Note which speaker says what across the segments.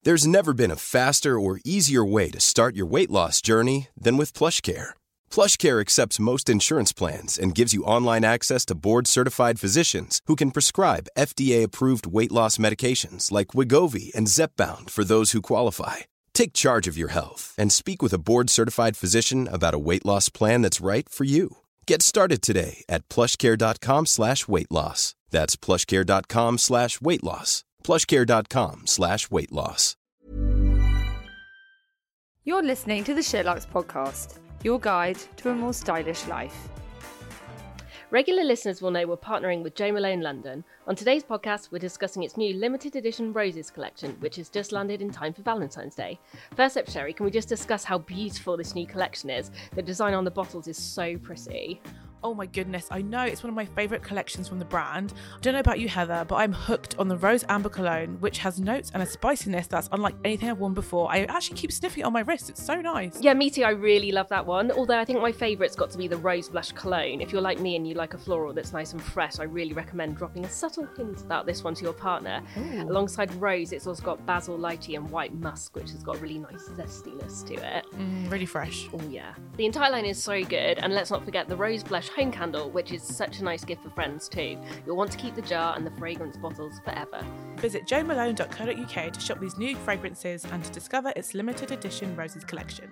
Speaker 1: There's never been a faster or easier way to start your weight loss journey than with PlushCare. PlushCare accepts most insurance plans and gives you online access to board-certified physicians who can prescribe FDA-approved weight loss medications like Wegovy and Zepbound for those who qualify. Take charge of your health and speak with a board-certified physician about a weight loss plan that's right for you. Get started today at plushcare.com/weight-loss. That's plushcare.com/weight-loss. plushcare.com/weight-loss.
Speaker 2: You're listening to the SheerLuxe podcast, your guide to a more stylish life.
Speaker 3: Regular listeners will know we're partnering with Jo Malone London. On today's podcast, we're discussing its new limited edition Roses collection, which has just landed in time for Valentine's Day. First up, Sherry, can we just discuss how beautiful this new collection is? The design on the bottles is so pretty.
Speaker 4: Oh my goodness, I know it's one of my favourite collections from the brand. I don't know about you, Heather, but I'm hooked on the Rose Amber Cologne, which has notes and a spiciness that's unlike anything I've worn before. I actually keep sniffing it on my wrist. It's so nice.
Speaker 3: Yeah, me too. I really love that one. Although I think my favourite's got to be the Rose Blush Cologne. If you're like me and you like a floral that's nice and fresh, I really recommend dropping a subtle hint about this one to your partner. Ooh. Alongside Rose, it's also got basil, lychee and white musk, which has got really nice zestiness to it.
Speaker 4: Really fresh.
Speaker 3: Oh yeah. The entire line is so good. And let's not forget the Rose Blush Home Candle, which is such a nice gift for friends too. You'll want to keep the jar and the fragrance bottles forever.
Speaker 4: Visit jomalone.co.uk to shop these new fragrances and to discover its limited edition Roses collection.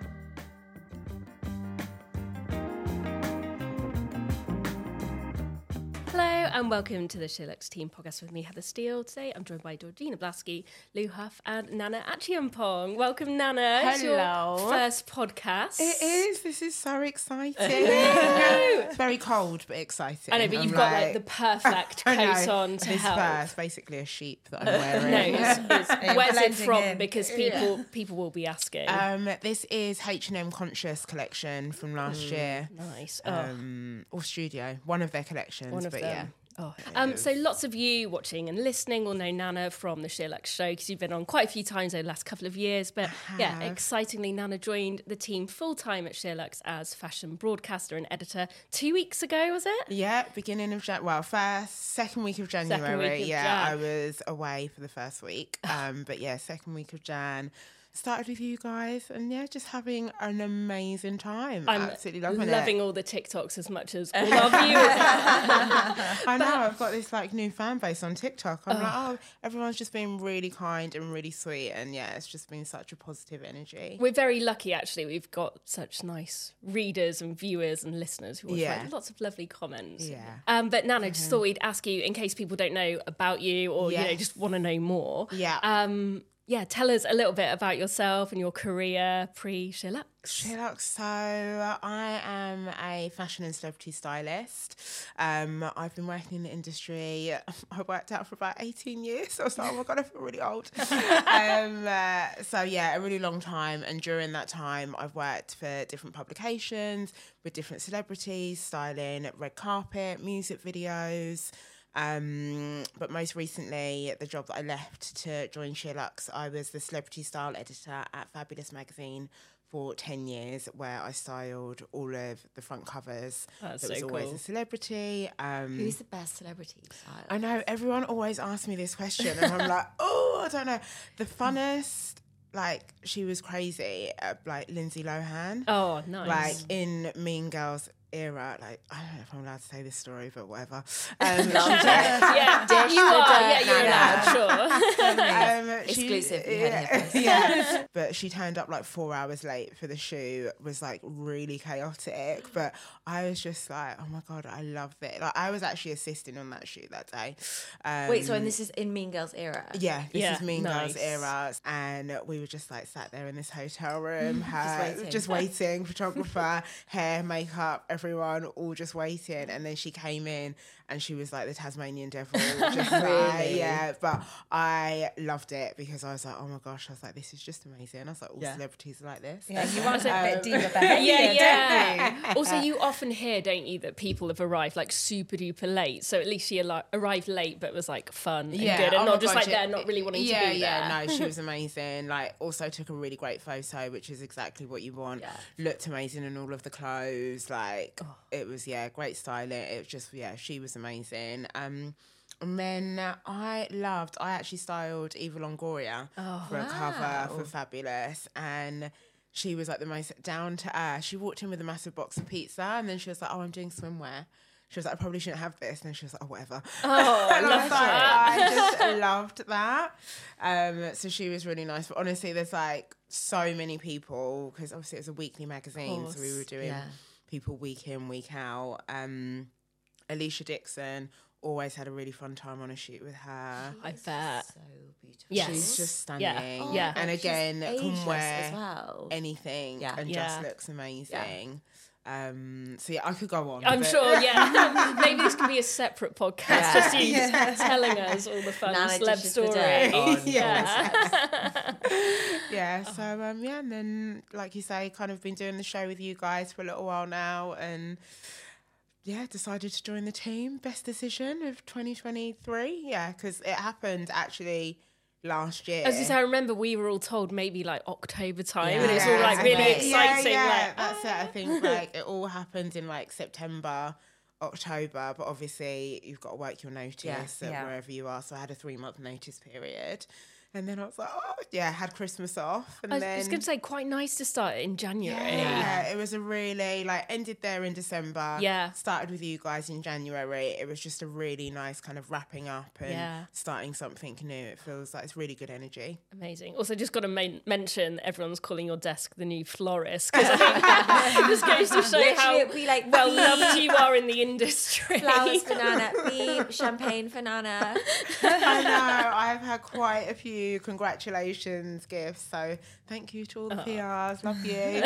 Speaker 3: Hello and welcome to the SheerLuxe Team podcast with me, Heather Steele. Today I'm joined by Georgina Blaski, Lou Huff and Nana Achiampong. Welcome, Nana.
Speaker 5: Hello.
Speaker 3: It's your first podcast.
Speaker 5: It is. This is so exciting. It's very cold but exciting.
Speaker 3: I know, but you've got like the perfect coat on to
Speaker 5: this
Speaker 3: help.
Speaker 5: First, basically a sheep that I'm wearing.
Speaker 3: No, it's where's it from?
Speaker 5: in.
Speaker 3: Because people will be asking.
Speaker 5: This is H&M Conscious collection from last year.
Speaker 3: Nice.
Speaker 5: Or Studio, one of their collections.
Speaker 3: One of
Speaker 5: but
Speaker 3: them.
Speaker 5: yeah.
Speaker 3: So lots of you watching and listening will know Nana from the SheerLuxe show because you've been on quite a few times over the last couple of years. But yeah, excitingly, Nana joined the team full-time at SheerLuxe as fashion broadcaster and editor 2 weeks ago, was it?
Speaker 5: Yeah, beginning of second week of January.
Speaker 3: Jan.
Speaker 5: I was away for the first week. But yeah, second week of Jan. Started with you guys and yeah, just having an amazing time.
Speaker 3: I'm
Speaker 5: absolutely loving it.
Speaker 3: Loving all the TikToks as much as all our viewers.
Speaker 5: I know, I've got this like new fan base on TikTok. I'm like, everyone's just been really kind and really sweet and yeah, it's just been such a positive energy.
Speaker 3: We're very lucky actually. We've got such nice readers and viewers and listeners who write lots of lovely comments.
Speaker 5: Yeah.
Speaker 3: But Nana, just thought we'd ask you in case people don't know about you or you know just want to know more.
Speaker 5: Yeah.
Speaker 3: Tell us a little bit about yourself and your career pre-SheerLuxe.
Speaker 5: SheerLuxe. So I am a fashion and celebrity stylist. I've been working in the industry. I worked out for about 18 years. I was like, oh my God, I feel really old. So yeah, a really long time. And during that time, I've worked for different publications with different celebrities, styling red carpet, music videos. But most recently, the job that I left to join SheerLuxe, I was the celebrity style editor at Fabulous magazine for 10 years, where I styled all of the front covers.
Speaker 3: That's
Speaker 5: so
Speaker 3: so
Speaker 5: was always
Speaker 3: cool.
Speaker 5: a celebrity.
Speaker 6: Who's the best celebrity style?
Speaker 5: I know, everyone always asks me this question, and I'm like, I don't know. The funnest, like, she was crazy, like Lindsay Lohan.
Speaker 3: Oh, nice.
Speaker 5: Like, in Mean Girls era, like, I don't know if I'm allowed to say this story, but whatever.
Speaker 3: You're allowed, sure.
Speaker 6: Exclusive, you heard it here first.
Speaker 5: But she turned up like 4 hours late for the shoot, was like really chaotic, but I was just like, oh my God, I loved it. Like, I was actually assisting on that shoot that day.
Speaker 6: Wait, so and this is in Mean Girls era?
Speaker 5: Yeah, this is Mean
Speaker 3: nice.
Speaker 5: Girls era. And we were just like sat there in this hotel room, just waiting, photographer, hair, makeup, everyone all just waiting. And then she came in and she was like the Tasmanian devil. Just like, yeah, but I loved it because I was like, oh my gosh, I was like, this is just amazing. I was like, all celebrities are like this.
Speaker 6: Yeah, you want a bit diva behaviour, don't you?
Speaker 3: Also, you often hear, don't you, that people have arrived like super duper late. So at least she arrived late, but was like fun and good, and not just like they're not really wanting to be there.
Speaker 5: Yeah, no, she was amazing. Like, also took a really great photo, which is exactly what you want.
Speaker 6: Yeah.
Speaker 5: Looked amazing in all of the clothes. Like, it was great styling. It was just she was amazing. And then I actually styled Eva Longoria for a cover for Fabulous, and she was like the most down to earth. She walked in with a massive box of pizza, and then she was like, "Oh, I'm doing swimwear." She was like, "I probably shouldn't have this," and then she was like, "Oh, whatever."
Speaker 3: Oh,
Speaker 5: and I was like, I just loved that. So she was really nice. But honestly, there's like so many people, because obviously it was a weekly magazine, so we were doing people week in, week out. Alicia Dixon, always had a really fun time on a shoot with her.
Speaker 3: I bet.
Speaker 6: So beautiful.
Speaker 3: Yes.
Speaker 5: She's just stunning.
Speaker 3: Yeah. Yeah.
Speaker 5: And again, can wear
Speaker 6: as well.
Speaker 5: anything and
Speaker 3: Yeah.
Speaker 5: just looks amazing. So yeah, I could go on.
Speaker 3: I'm
Speaker 5: but-
Speaker 3: sure, yeah. Maybe this can be a separate podcast, just you telling us all the fun
Speaker 6: Nana
Speaker 3: celeb
Speaker 6: dishes for day.
Speaker 3: stories.
Speaker 5: Yeah, so and then like you say, kind of been doing the show with you guys for a little while now, and decided to join the team. Best decision of 2023. Yeah, because it happened actually last year.
Speaker 3: As I remember, we were all told maybe like October time, and it's all like really exciting.
Speaker 5: Yeah, that's it. I think like it all happened in like September, October, but obviously you've got to work your notice at wherever you are. So I had a 3-month notice period. And then I was like, had Christmas off. And
Speaker 3: I was going to say, quite nice to start in January.
Speaker 5: Yeah, it was a really, ended there in December.
Speaker 3: Yeah.
Speaker 5: Started with you guys in January. It was just a really nice kind of wrapping up and starting something new. It feels like it's really good energy.
Speaker 3: Amazing. Also, just got to mention everyone's calling your desk the new florist, because I think it just goes to show how
Speaker 6: Literally, we like
Speaker 3: well loved you are in the industry.
Speaker 6: flowers for Nana, beep, champagne for Nana.
Speaker 5: I know. I've had quite a few congratulations gifts, so thank you to all the PRs. Love you.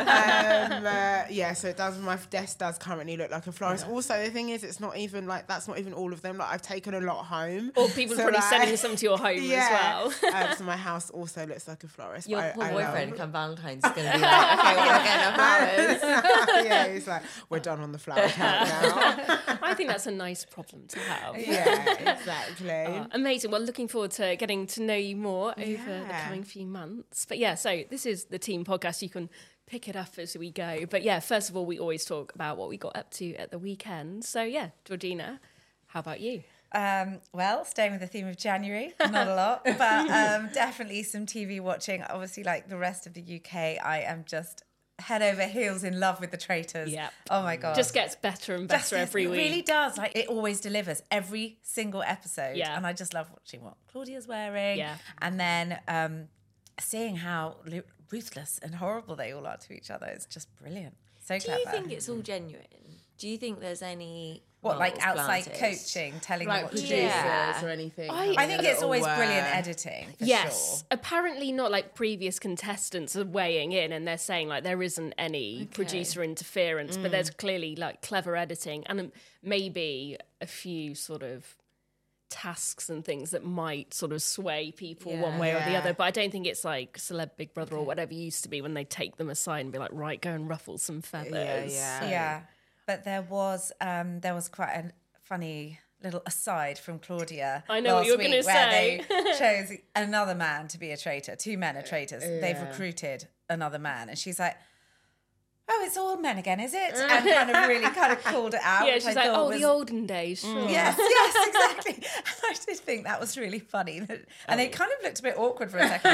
Speaker 5: So it does. My desk does currently look like a florist. Also, the thing is, it's not even like that's not even all of them. Like I've taken a lot home,
Speaker 3: Or people are probably sending some to your home as well.
Speaker 5: So my house also looks like a florist.
Speaker 6: Your
Speaker 5: but
Speaker 6: poor
Speaker 5: I
Speaker 6: boyfriend
Speaker 5: know.
Speaker 6: come Valentine's is going to be like, okay, well, we're getting our flowers.
Speaker 5: Yeah, he's like, we're done on the flower count now.
Speaker 3: I think that's a nice problem to have.
Speaker 5: Yeah, exactly.
Speaker 3: Amazing. Well, looking forward to getting to know you more over the coming few months. But so this is the team podcast. You can pick it up as we go. But first of all, we always talk about what we got up to at the weekend. So Georgina, how about you?
Speaker 7: Well, staying with the theme of January, not a lot, but definitely some TV watching. Obviously, like the rest of the UK, I am just head over heels in love with The Traitors.
Speaker 3: Yeah.
Speaker 7: Oh my God.
Speaker 3: Just gets better and better every week.
Speaker 7: It really does. Like it always delivers every single episode.
Speaker 3: Yeah.
Speaker 7: And I just love watching what Claudia's wearing.
Speaker 3: Yeah.
Speaker 7: And then seeing how ruthless and horrible they all are to each other. It's just brilliant. So
Speaker 6: Do
Speaker 7: clever.
Speaker 6: you think it's all genuine? Do you think there's any
Speaker 7: What, like
Speaker 6: morals
Speaker 7: outside
Speaker 6: planted?
Speaker 7: coaching, telling
Speaker 5: Like
Speaker 7: them what to do?
Speaker 5: producers or anything.
Speaker 7: I think it's always brilliant editing, for
Speaker 3: Yes,
Speaker 7: sure.
Speaker 3: apparently not like previous contestants are weighing in and they're saying like there isn't any producer interference, but there's clearly like clever editing and maybe a few sort of tasks and things that might sort of sway people one way or the other. But I don't think it's like Celeb Big Brother or whatever it used to be when they take them aside and be like, right, go and ruffle some feathers.
Speaker 7: Yeah. But there was quite a funny little aside from Claudia.
Speaker 3: I know what
Speaker 7: last
Speaker 3: you're going to
Speaker 7: week where
Speaker 3: say.
Speaker 7: They chose another man to be a traitor. 2 men are traitors. They've recruited another man. And she's like, oh, it's all men again, is it? And kind of really kind of called it out.
Speaker 3: Yeah,
Speaker 7: which
Speaker 3: she's
Speaker 7: I
Speaker 3: like,
Speaker 7: thought
Speaker 3: oh,
Speaker 7: was,
Speaker 3: the olden days, sure.
Speaker 7: Yes, exactly. I did think that was really funny. And it kind of looked a bit awkward for a second.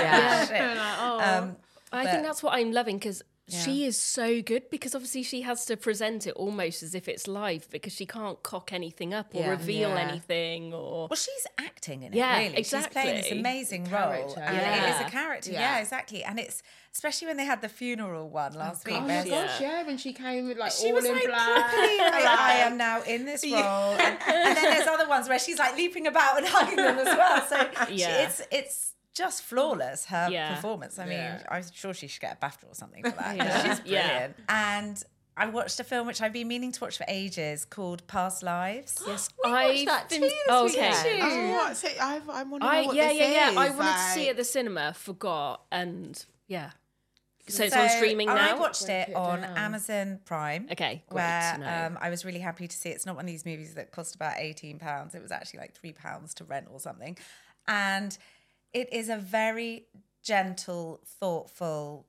Speaker 3: I think that's what I'm loving because she is so good because obviously she has to present it almost as if it's live because she can't cock anything up or reveal anything or...
Speaker 7: Well, she's acting in it,
Speaker 3: Yeah,
Speaker 7: really.
Speaker 3: exactly.
Speaker 7: She's playing this amazing role.
Speaker 5: Character.
Speaker 7: And it is a character, yeah, exactly. And it's, especially when they had the funeral one last week.
Speaker 5: Oh my gosh, when she came with like
Speaker 7: She
Speaker 5: all
Speaker 7: was
Speaker 5: in
Speaker 7: like,
Speaker 5: black.
Speaker 7: I am now in this role. And then there's other ones where she's like leaping about and hugging them as well. So it's just flawless, her performance. I mean, I'm sure she should get a BAFTA or something for that. She's brilliant. And I watched a film which I've been meaning to watch for ages called Past Lives.
Speaker 3: Yes,
Speaker 6: We watched that too this weekend.
Speaker 5: Oh, what? So I want to know what this is.
Speaker 3: I wanted to see it at the cinema, forgot, and So it's on streaming
Speaker 7: I
Speaker 3: now?
Speaker 7: watched it on Amazon Prime.
Speaker 3: Okay, great
Speaker 7: Where
Speaker 3: to know.
Speaker 7: I was really happy to see it. It's not one of these movies that cost about £18. It was actually like £3 to rent or something. And it is a very gentle, thoughtful,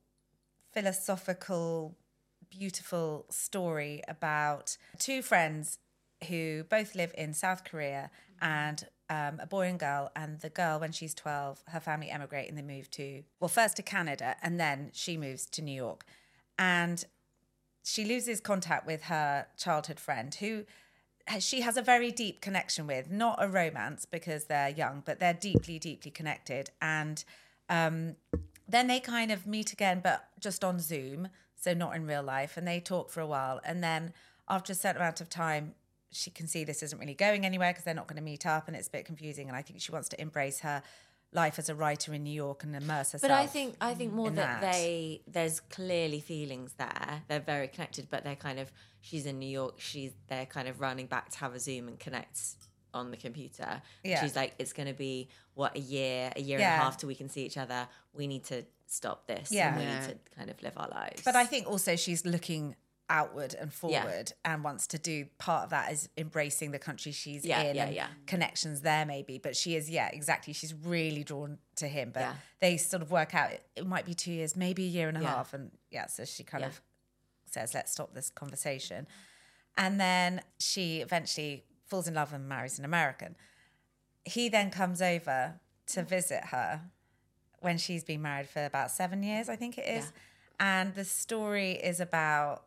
Speaker 7: philosophical, beautiful story about 2 friends who both live in South Korea, and a boy and girl. And the girl, when she's 12, her family emigrate and they move first to Canada, and then she moves to New York. And she loses contact with her childhood friend, who she has a very deep connection with, not a romance because they're young, but they're deeply, deeply connected. And then they kind of meet again, but just on Zoom, so not in real life. And they talk for a while. And then after a certain amount of time, she can see this isn't really going anywhere because they're not going to meet up, and it's a bit confusing. And I think she wants to embrace her life as a writer in New York and immerse herself.
Speaker 6: But I think more that there's clearly feelings there. They're very connected, but they're kind of, she's in New York, they're kind of running back to have a Zoom and connect on the computer. Yeah. She's like, it's going to be a year and a half till we can see each other. We need to stop this. And we need to kind of live our lives.
Speaker 7: But I think also she's looking outward and forward and wants to do part of that is embracing the country she's in and connections there maybe, but she is exactly, she's really drawn to him, but they sort of work out it might be 2 years, maybe a year and a half, and so she kind of says, let's stop this conversation. And then she eventually falls in love and marries an American. He then comes over to visit her when she's been married for about 7 years, I think it is. And the story is about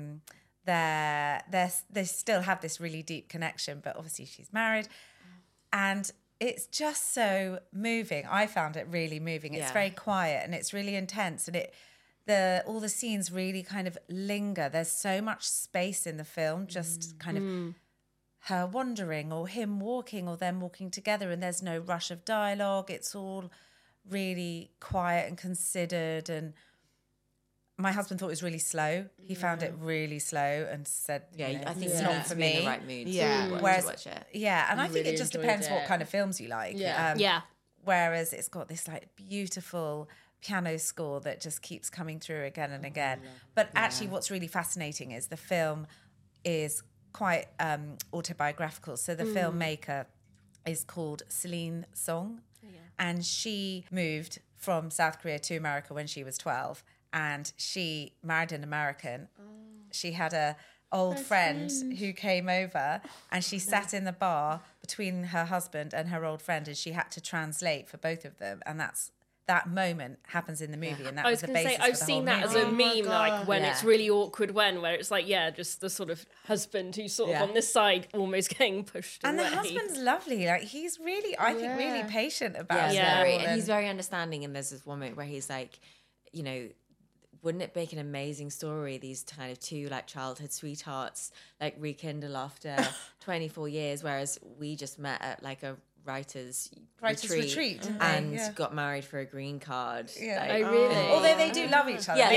Speaker 7: they still have this really deep connection, but obviously she's married. And it's just so moving. I found it really moving. It's very quiet and it's really intense. And all the scenes really kind of linger. There's so much space in the film, just kind of her wandering or him walking or them walking together. And there's no rush of dialogue. It's all really quiet and considered. And my husband thought it was really slow. He found it really slow and said,
Speaker 6: I think
Speaker 7: it's not for me.
Speaker 6: In the right mood to watch it.
Speaker 7: Yeah, and I think it just depends what kind of films you like. Whereas it's got this like beautiful piano score that just keeps coming through again and again. But actually what's really fascinating is the film is quite autobiographical. So the filmmaker is called Celine Song. And she moved from South Korea to America when she was 12. And she married an American. She had a old friend who came over, and she sat in the bar between her husband and her old friend, and she had to translate for both of them. And that moment happens in the movie, and that was the basis for the
Speaker 3: I've seen that as a meme, like when it's really awkward where it's like, just the sort of husband who's sort of on this side almost getting pushed
Speaker 7: and
Speaker 3: away.
Speaker 7: The husband's lovely. Like he's really, I think, really patient about it.
Speaker 6: And he's very understanding. And there's this one moment where he's like, wouldn't it make an amazing story, these kind of two like childhood sweethearts like rekindle after 24 years, whereas we just met at like a writers retreat and got married for a green card.
Speaker 3: Really?
Speaker 7: Although they do love each other.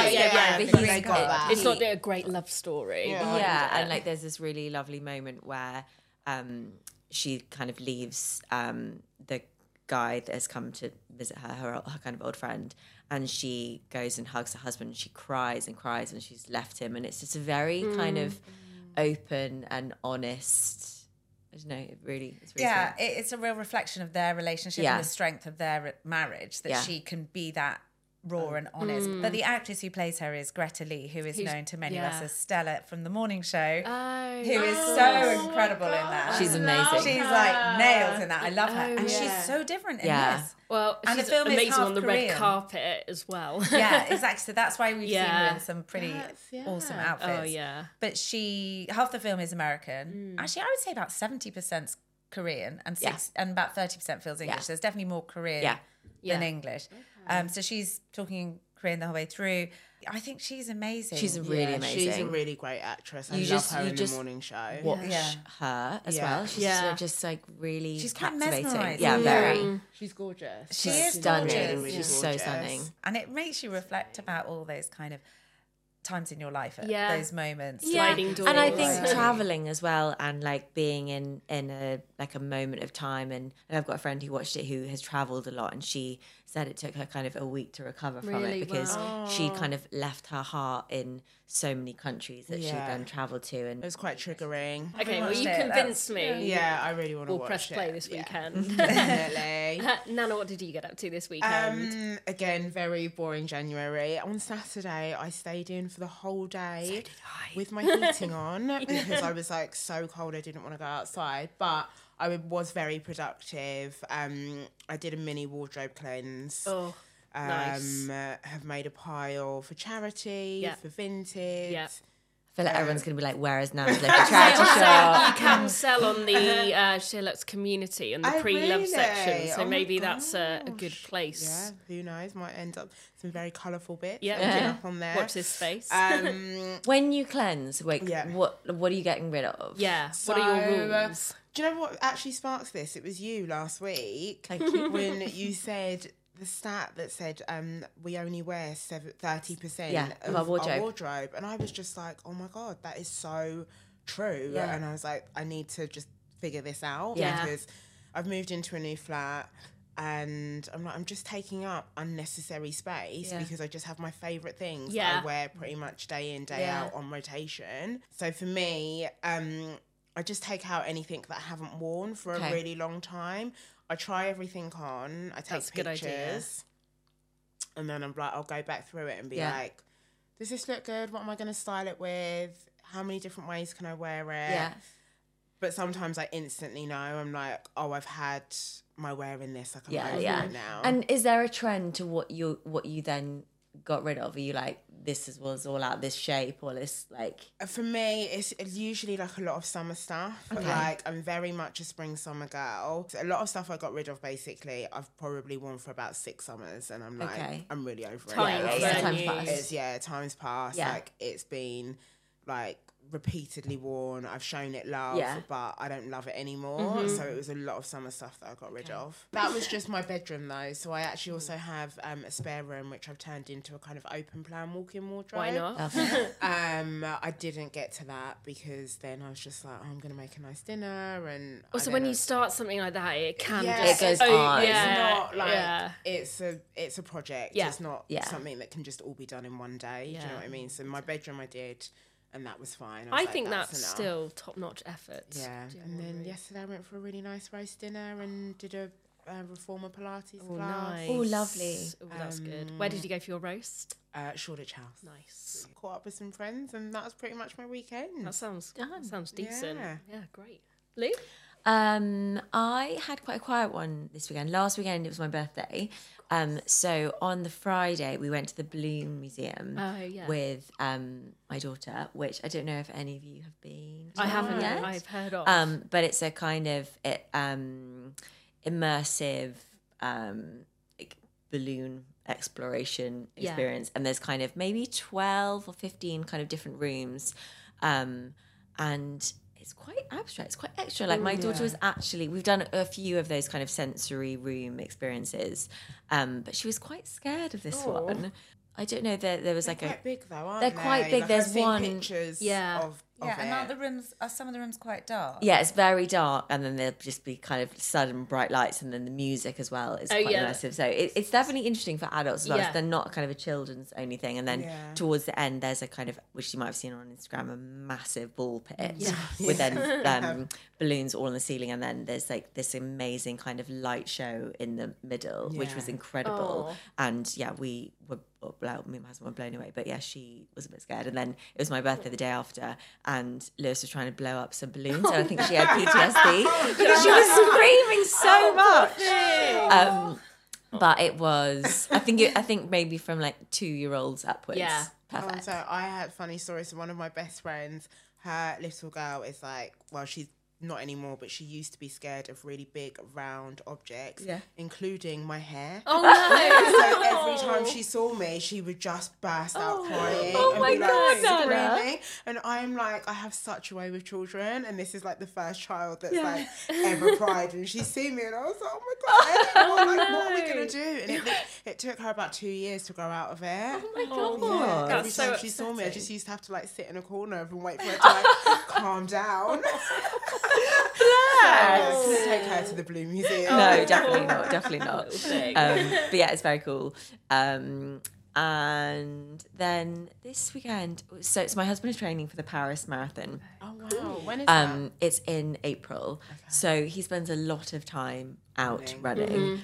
Speaker 3: But it's not a great love story.
Speaker 6: And like there's this really lovely moment where she kind of leaves the guy that has come to visit her kind of old friend, and she goes and hugs her husband, and she cries and cries, and she's left him, and it's just a very kind of open and honest. I don't know, it's really
Speaker 7: it's a real reflection of their relationship and the strength of their marriage, that she can be that raw and honest. But the actress who plays her is Greta Lee, who's known to many of us as Stella from The Morning Show, who is so incredible in that.
Speaker 6: She's amazing.
Speaker 7: She's like nails in that. I love her. And she's so different in this.
Speaker 3: Well, and she's the film amazing on the red carpet as well.
Speaker 7: Exactly. So that's why we've seen her in some pretty awesome outfits.
Speaker 3: Oh, yeah.
Speaker 7: But half the film is American. Actually, I would say about 70% Korean and about 30% feels English. There's definitely more Korean than English. So she's talking Korean the whole way through. I think she's amazing.
Speaker 6: She's really amazing.
Speaker 5: She's a really great actress. I love her in The Morning Show.
Speaker 6: Watch her as well. She's just like really
Speaker 7: she's quite
Speaker 6: captivating.
Speaker 7: mesmerising.
Speaker 6: Very.
Speaker 5: She's gorgeous.
Speaker 7: She's
Speaker 6: stunning.
Speaker 7: Gorgeous.
Speaker 6: She's so stunning.
Speaker 7: And it makes you reflect about all those kind of times in your life at those moments.
Speaker 3: Sliding doors.
Speaker 6: And I think traveling as well, and like being in a like a moment of time, and I've got a friend who watched it who has traveled a lot, and she said it took her kind of a week to recover from it because she kind of left her heart in so many countries that she then travelled to, and
Speaker 5: it was quite triggering.
Speaker 3: Okay, well, you convinced me.
Speaker 5: Yeah, I really want to watch it.
Speaker 3: We'll press play this weekend.
Speaker 5: Definitely.
Speaker 3: Nana, what did you get up to this weekend?
Speaker 5: Again, very boring January. On Saturday, I stayed in for the whole day.
Speaker 3: So did I.
Speaker 5: With my heating on because I was like so cold I didn't want to go outside, but I was very productive. I did a mini wardrobe cleanse.
Speaker 3: Oh, nice.
Speaker 5: Have made a pile for charity, for Vinted.
Speaker 3: Yeah.
Speaker 6: I feel like everyone's going to be like, where is Nana's local charity shop?
Speaker 3: You can sell on the SheerLuxe community and the pre-love section, so maybe that's a good place.
Speaker 5: Yeah, who knows? Might end up some very colourful bits. Up on there.
Speaker 3: Watch this space.
Speaker 6: When you cleanse, what are you getting rid of?
Speaker 3: Yeah. So, what are your rules?
Speaker 5: Do you know what actually sparks this? It was you last week.
Speaker 6: Thank you.
Speaker 5: When you said the stat that said we only wear 30% of our wardrobe. And I was just like, oh my God, that is so true. Yeah. And I was like, I need to just figure this out because I've moved into a new flat and I'm just taking up unnecessary space because I just have my favourite things that I wear pretty much day in, day out on rotation. So for me, I just take out anything that I haven't worn for a really long time. I try everything on. I take pictures. And then I'm like, I'll go back through it and be like, does this look good? What am I going to style it with? How many different ways can I wear it? Yeah. But sometimes I instantly know. I'm like, oh, I've had my wear in this. Like, I'm over it now.
Speaker 6: And is there a trend to what you then got rid of? Are you like, this was all out this shape or this like?
Speaker 5: For me, it's usually like a lot of summer stuff. Okay. Like I'm very much a spring summer girl. So a lot of stuff I got rid of basically I've probably worn for about 6 summers and I'm like I'm really over it. Time's passed. Yeah. Like it's been like repeatedly worn. I've shown it love, but I don't love it anymore. So it was a lot of summer stuff that I got rid of. That was just my bedroom though. So I actually also have a spare room which I've turned into a kind of open plan walk-in wardrobe.
Speaker 3: Why not?
Speaker 5: I didn't get to that because then I was just like, I'm gonna make a nice dinner and
Speaker 3: also when you start something like that it can
Speaker 6: it goes on.
Speaker 5: It's not like it's a project. It's not something that can just all be done in one day. Do you know what I mean? So my bedroom I did. And that was fine.
Speaker 3: I think that's still top-notch effort.
Speaker 5: Yeah. And then yesterday I went for a really nice roast dinner and did a reformer Pilates class.
Speaker 3: Nice.
Speaker 6: Oh, lovely.
Speaker 3: Oh, that's good. Where did you go for your roast?
Speaker 5: Shoreditch House.
Speaker 3: Nice.
Speaker 5: Caught up with some friends and that was pretty much my weekend.
Speaker 3: That sounds decent. Yeah, great. Lou?
Speaker 6: I had quite a quiet one this weekend. Last weekend it was my birthday. So on the Friday we went to the Balloon Museum with my daughter, which I don't know if any of you have been to.
Speaker 3: I haven't yet. I've heard of.
Speaker 6: But it's a kind of immersive like balloon exploration experience, and there's kind of maybe 12 or 15 kind of different rooms, and it's quite abstract. It's quite extra. Like my daughter was actually, we've done a few of those kind of sensory room experiences, but she was quite scared of this one. I don't know that there was
Speaker 5: they're quite big though, aren't
Speaker 6: they? They're quite big.
Speaker 5: Like
Speaker 6: there's
Speaker 5: I've seen
Speaker 6: one
Speaker 5: pictures of
Speaker 7: and aren't the rooms? Are some of the rooms quite dark?
Speaker 6: Yeah, it's very dark, and then there'll just be kind of sudden bright lights, and then the music as well is quite immersive. So it's definitely interesting for adults as well. So they're not kind of a children's only thing. And then towards the end, there's a kind of, which you might have seen on Instagram, a massive ball pit with then balloons all on the ceiling, and then there's like this amazing kind of light show in the middle, which was incredible. And we were. Well, me and my husband were blown away, but she was a bit scared. And then it was my birthday the day after, and Lewis was trying to blow up some balloons, and I think she had PTSD because she was screaming so much. But it was, I think maybe from like 2-year-olds upwards. Yeah, perfect.
Speaker 5: So I had funny stories. So one of my best friends, her little girl is like, well, she's not anymore, but she used to be scared of really big round objects, including my hair.
Speaker 3: Oh no!
Speaker 5: So every time she saw me, she would just burst out crying and
Speaker 6: my
Speaker 5: be like
Speaker 6: God,
Speaker 5: screaming. And I'm like, I have such a way with children, and this is like the first child that's like ever cried, and she's seen me, and I was like, oh my God, what are we gonna do? And it took her about 2 years to grow out of it.
Speaker 6: Oh my God!
Speaker 5: Every time she saw me, I just used to have to like sit in a corner and wait for her to like calm down. Take her to the Blue Museum.
Speaker 6: No, definitely not. But yeah, it's very cool. And then this weekend, so my husband is training for the Paris Marathon.
Speaker 5: Oh wow! When is that?
Speaker 6: It's in April. Okay. So he spends a lot of time out running,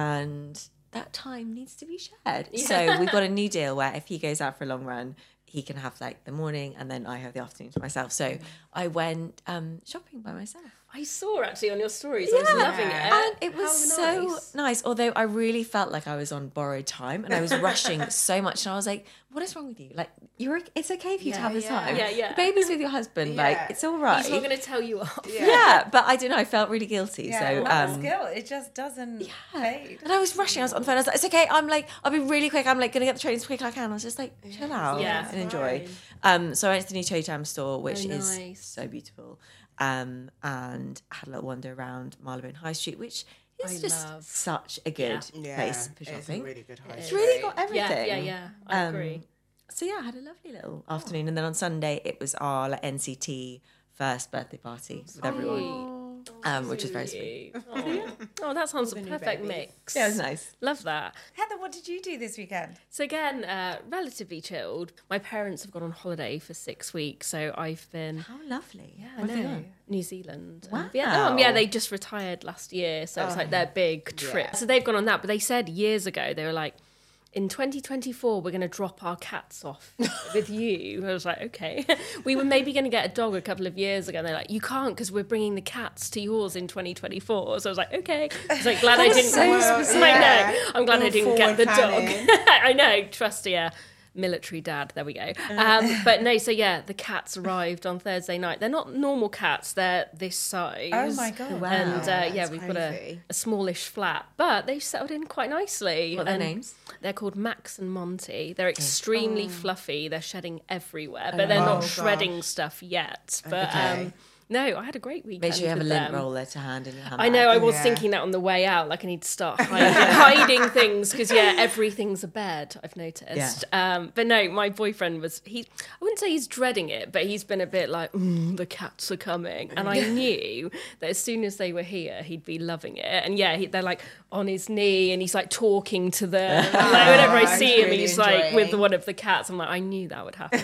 Speaker 6: and that time needs to be shared. Yeah. So we've got a new deal where if he goes out for a long run, he can have like the morning and then I have the afternoon to myself. So I went shopping by myself.
Speaker 3: I saw actually on your stories. I was loving it.
Speaker 6: And it was so nice. Although I really felt like I was on borrowed time and I was rushing so much. And I was like, what is wrong with you? Like, it's okay for you to have this time.
Speaker 3: Yeah.
Speaker 6: The baby's with your husband. Like, it's all right.
Speaker 3: He's not going to tell you off.
Speaker 6: Yeah, but I don't know. I felt really guilty.
Speaker 7: Yeah, that's guilt. It just doesn't fade.
Speaker 6: And I was rushing. I was on the phone. I was like, it's okay. I'm like, I'll be really quick. I'm like going to get the train as quick as I can. I was just like, chill out and enjoy. So I went to the new Cho Tam store, which is so beautiful. And had a little wander around Marylebone High Street, which is such a good place for shopping.
Speaker 5: It's a really good high street.
Speaker 6: It's really got everything.
Speaker 3: Yeah. I agree.
Speaker 6: So I had a lovely little afternoon, and then on Sunday it was our NCT first birthday party with everyone, which was very sweet.
Speaker 3: Oh, that sounds a perfect mix.
Speaker 6: Yeah, it was nice.
Speaker 3: Love that.
Speaker 7: Heather, what did you do this weekend?
Speaker 3: So again, relatively chilled. My parents have gone on holiday for 6 weeks, so I've been...
Speaker 6: How lovely.
Speaker 3: Yeah, I know. New Zealand.
Speaker 6: Wow.
Speaker 3: They just retired last year, so it's like their big trip. Yeah. So they've gone on that, but they said years ago, they were like, in 2024, we're going to drop our cats off with you. I was like, okay. We were maybe going to get a dog a couple of years ago. And they're like, you can't because we're bringing the cats to yours in 2024. So I was like, okay. I was like, glad I didn't. I know. I'm glad I didn't get the dog. I know. Trust, military dad. There we go. But no, so the cats arrived on Thursday night. They're not normal cats. They're this size.
Speaker 7: Oh my God.
Speaker 6: Wow.
Speaker 3: And we've got a smallish flat, but they've settled in quite nicely.
Speaker 6: What are their names?
Speaker 3: They're called Max and Monty. They're extremely fluffy. They're shedding everywhere, but they're not shredding stuff yet. But no, I had a great weekend.
Speaker 6: Make sure you have a
Speaker 3: with
Speaker 6: lint
Speaker 3: them.
Speaker 6: roller to hand in your handbag.
Speaker 3: I know, I was thinking that on the way out. Like, I need to start hiding things because, everything's a bed, I've noticed. Yeah. But no, my boyfriend I wouldn't say he's dreading it, but he's been a bit like, the cats are coming. And I knew that as soon as they were here, he'd be loving it. And they're like on his knee and he's like talking to them. Like, whenever I see him, he's like with one of the cats. I'm like, I knew that would happen.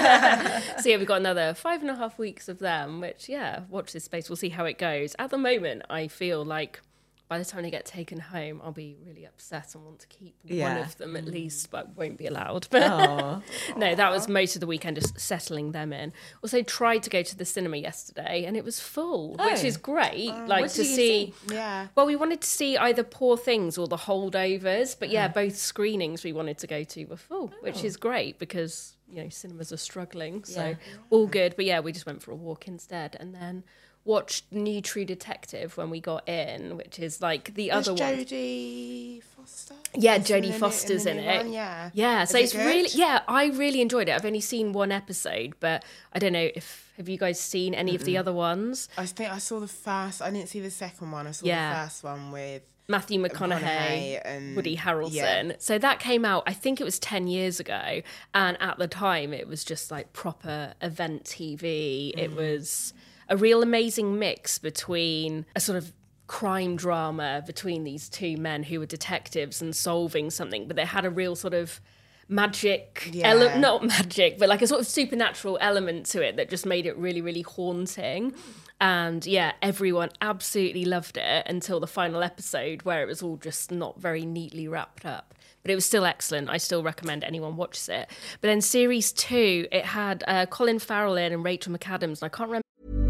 Speaker 3: So we've got another 5.5 weeks of them, which, watch this space. We'll see how it goes. At the moment, I feel like by the time they get taken home, I'll be really upset and want to keep one of them at least, but won't be allowed. But no, that was most of the weekend, just settling them in. Also tried to go to the cinema yesterday and it was full, which is great. Like to see, well, we wanted to see either Poor Things or The Holdovers, but both screenings we wanted to go to were full, which is great because cinemas are struggling, so all good. But we just went for a walk instead, and then watched New True Detective when we got in, which is like the other one.
Speaker 5: Jodie Foster?
Speaker 3: Yeah, Jodie Foster's in it. Yeah. So it's really, I really enjoyed it. I've only seen one episode, but I don't know have you guys seen any of the other ones?
Speaker 5: I think I saw the first. I didn't see the second one. I saw the first one with
Speaker 3: Matthew McConaughey and Woody Harrelson. Yeah. So that came out, I think it was 10 years ago. And at the time, it was just like proper event TV. It was a real amazing mix between a sort of crime drama between these two men who were detectives and solving something. But they had a real sort of magic, not magic, but like a sort of supernatural element to it that just made it really, really haunting. And everyone absolutely loved it until the final episode where it was all just not very neatly wrapped up. But it was still excellent. I still recommend anyone watches it. But then series 2, it had Colin Farrell in and Rachel McAdams. And I can't remember.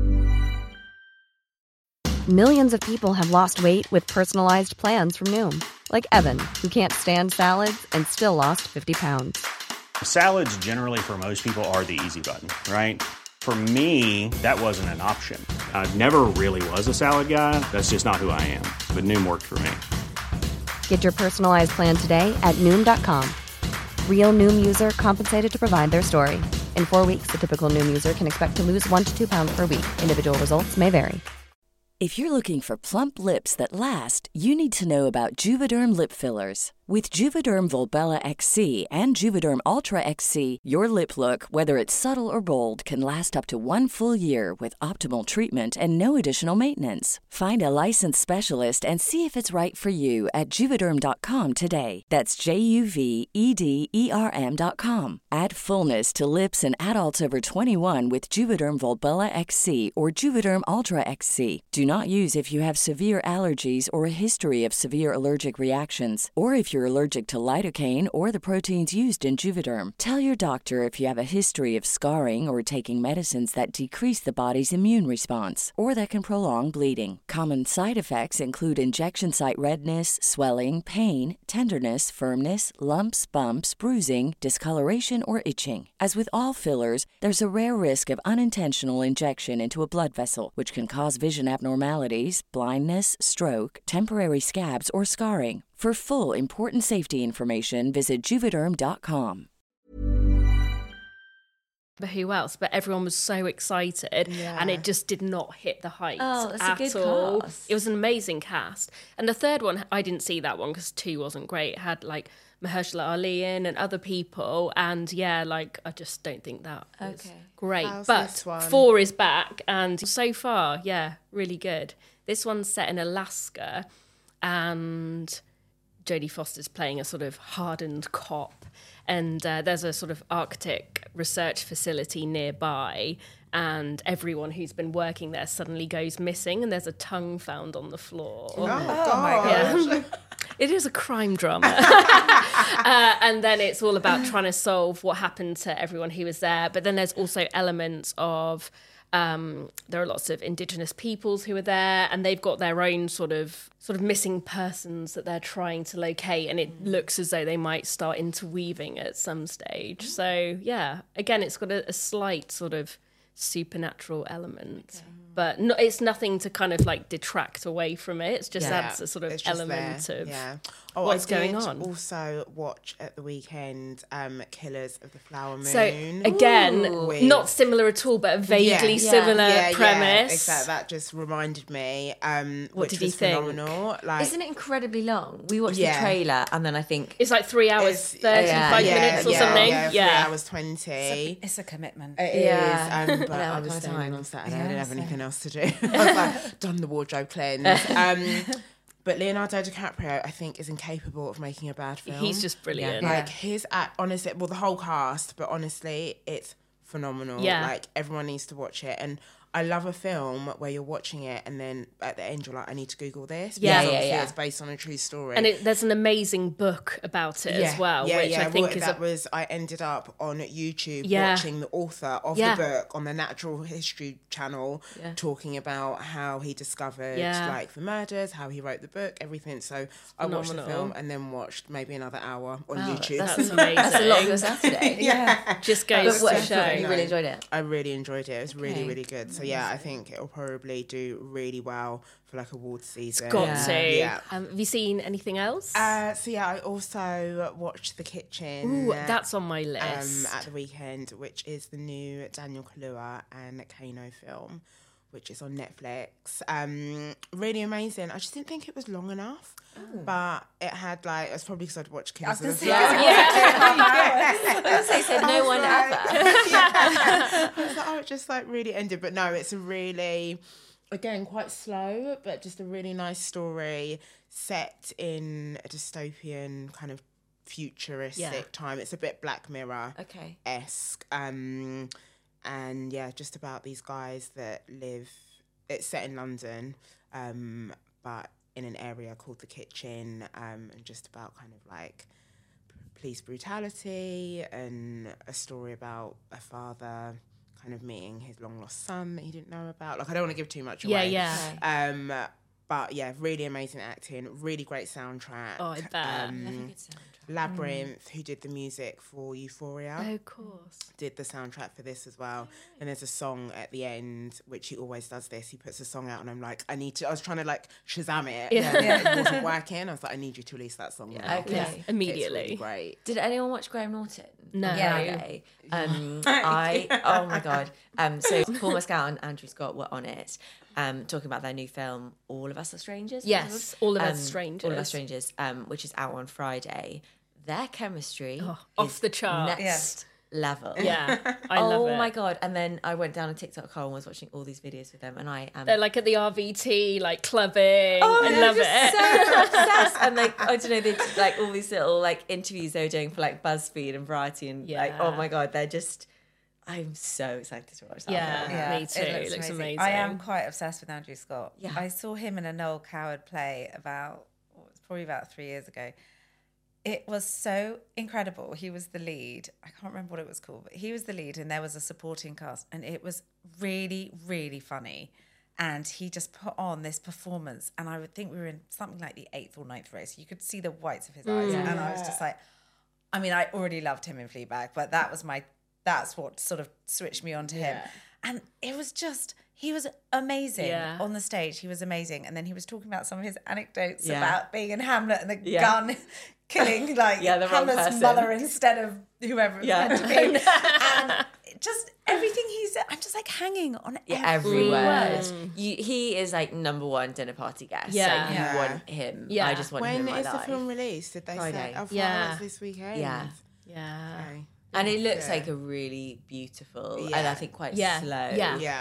Speaker 8: Millions of people have lost weight with personalized plans from Noom. Like Evan, who can't stand salads and still lost 50 pounds.
Speaker 9: Salads generally for most people are the easy button, right? For me, that wasn't an option. I never really was a salad guy. That's just not who I am. But Noom worked for me.
Speaker 8: Get your personalized plan today at Noom.com. Real Noom user compensated to provide their story. In 4 weeks, the typical Noom user can expect to lose 1 to 2 pounds per week. Individual results may vary.
Speaker 10: If you're looking for plump lips that last, you need to know about Juvederm lip fillers. With Juvederm Volbella XC and Juvederm Ultra XC, your lip look, whether it's subtle or bold, can last up to 1 full year with optimal treatment and no additional maintenance. Find a licensed specialist and see if it's right for you at Juvederm.com today. That's JUVEDERM.com. Add fullness to lips in adults over 21 with Juvederm Volbella XC or Juvederm Ultra XC. Do not use if you have severe allergies or a history of severe allergic reactions, or if you're allergic to lidocaine or the proteins used in Juvederm. Tell your doctor if you have a history of scarring or taking medicines that decrease the body's immune response or that can prolong bleeding. Common side effects include injection site redness, swelling, pain, tenderness, firmness, lumps, bumps, bruising, discoloration, or itching. As with all fillers, there's a rare risk of unintentional injection into a blood vessel, which can cause vision abnormalities, blindness, stroke, temporary scabs, or scarring. For full, important safety information, visit Juvederm.com.
Speaker 3: But who else? But everyone was so excited, and it just did not hit the heights at
Speaker 6: a good
Speaker 3: all.
Speaker 6: cast.
Speaker 3: It was an amazing cast. And the third one, I didn't see that one because 2 wasn't great. It had like Mahershala Ali in and other people, and I just don't think that was great.
Speaker 5: How's
Speaker 3: but
Speaker 5: this one?
Speaker 3: 4 is back, and so far, really good. This one's set in Alaska, and Jodie Foster's playing a sort of hardened cop, and there's a sort of Arctic research facility nearby, and everyone who's been working there suddenly goes missing, and there's a tongue found on the floor.
Speaker 5: Oh my gosh.
Speaker 3: Yeah. It is a crime drama. And then it's all about trying to solve what happened to everyone who was there. But then there's also elements of, there are lots of Indigenous peoples who are there, and they've got their own sort of missing persons that they're trying to locate. And it looks as though they might start interweaving at some stage. So, again, it's got a slight sort of supernatural element. But it's nothing to kind of like detract away from it. It's just adds a sort of element of what's going on.
Speaker 5: Also watch at the weekend Killers of the Flower Moon.
Speaker 3: So again, not similar at all, but a vaguely similar premise.
Speaker 5: Exactly. That just reminded me.
Speaker 3: What did you think?
Speaker 5: Phenomenal. Like,
Speaker 6: isn't it incredibly long? We watched the trailer, and then I think
Speaker 3: it's like 3 hours 35 minutes or something.
Speaker 5: Yeah, 3 hours 20.
Speaker 7: It's a commitment.
Speaker 5: It is. But I was staying on Saturday. I didn't have anything else to do. I was like, done the wardrobe cleanse. But Leonardo DiCaprio, I think, is incapable of making a bad film.
Speaker 3: He's just brilliant.
Speaker 5: Like his act, honestly, well, the whole cast, but honestly, it's phenomenal.
Speaker 3: Yeah.
Speaker 5: Like everyone needs to watch it. And I love a film where you're watching it and then at the end you're like, I need to Google this.
Speaker 3: Yeah.
Speaker 5: It's based on a true story.
Speaker 3: And there's an amazing book about it as well, which I think
Speaker 5: I ended up on YouTube watching the author of the book on the Natural History Channel talking about how he discovered like the murders, how he wrote the book, everything. So I watched the film and then watched maybe another hour on YouTube.
Speaker 3: That's amazing.
Speaker 6: That's a lot of your Saturday.
Speaker 3: Just goes to show.
Speaker 6: You really enjoyed it?
Speaker 5: I really enjoyed it. It was really, really good. So I think it'll probably do really well for like awards season.
Speaker 3: It's got to. Yeah. Have you seen anything else?
Speaker 5: I also watched The Kitchen.
Speaker 3: Ooh, that's on my list.
Speaker 5: At the weekend, which is the new Daniel Kaluuya and Kano film, which is on Netflix. Really amazing. I just didn't think it was long enough. But it had like, it's probably because I'd watched Killers of the Flower Moon.
Speaker 6: They said no one ever.
Speaker 5: I was like, it just like really ended. But no, it's a really, again, quite slow, but just a really nice story set in a dystopian kind of futuristic time. It's a bit Black Mirror-esque. And just about these guys that live, it's set in London, but in an area called The Kitchen, and just about kind of like police brutality and a story about a father kind of meeting his long lost son that he didn't know about. Like, I don't want to give too much away. But really amazing acting, really great soundtrack.
Speaker 3: Oh, I bet.
Speaker 5: Labyrinth, who did the music for Euphoria.
Speaker 3: Oh, of course.
Speaker 5: Did the soundtrack for this as well. And there's a song at the end, which he always does this. He puts a song out and I'm like, I was trying to like Shazam it. It wasn't working. I was like, I need you to release that song now.
Speaker 6: Okay.
Speaker 3: Immediately.
Speaker 5: It's really great.
Speaker 6: Did anyone watch Graham Norton?
Speaker 3: No.
Speaker 6: Friday. Oh my God. So Paul Mescal and Andrew Scott were on it, talking about their new film, All of Us Are Strangers.
Speaker 3: Yes, All of Us Strangers.
Speaker 6: All of Us Strangers, which is out on Friday. Their chemistry
Speaker 3: off the charts.
Speaker 6: Next level.
Speaker 3: Yeah, I love it.
Speaker 6: Oh my God. And then I went down a TikTok hole and was watching all these videos with them, and I am...
Speaker 3: They're like at the RVT, like clubbing.
Speaker 6: Oh,
Speaker 3: I love it.
Speaker 6: So obsessed. And like, I don't know, they did like all these little like interviews they were doing for like BuzzFeed and Variety, and like, oh my God, they're just... I'm so excited to watch that.
Speaker 3: Yeah, me too. It looks amazing.
Speaker 7: I am quite obsessed with Andrew Scott.
Speaker 6: Yeah.
Speaker 7: I saw him in a Noel Coward play probably about 3 years ago. It was so incredible. He was the lead. I can't remember what it was called, but he was the lead, and there was a supporting cast, and it was really, really funny. And he just put on this performance, and I would think we were in something like the 8th or 9th row, so you could see the whites of his eyes. And I was just like, I mean, I already loved him in Fleabag, but that's what sort of switched me on to him. And it was just... He was amazing on the stage. He was amazing. And then he was talking about some of his anecdotes about being in Hamlet and the gun killing Hamlet's mother instead of whoever it was meant to be. And just everything he said, I'm just like hanging on every word.
Speaker 6: He is like number one dinner party guest.
Speaker 3: Yeah.
Speaker 6: Like, you want him. Yeah. I just want him in my life.
Speaker 5: When is the film released? Did they say? Oh, it's this weekend.
Speaker 6: Yeah.
Speaker 5: Okay.
Speaker 6: And it looks like a really beautiful and I think quite slow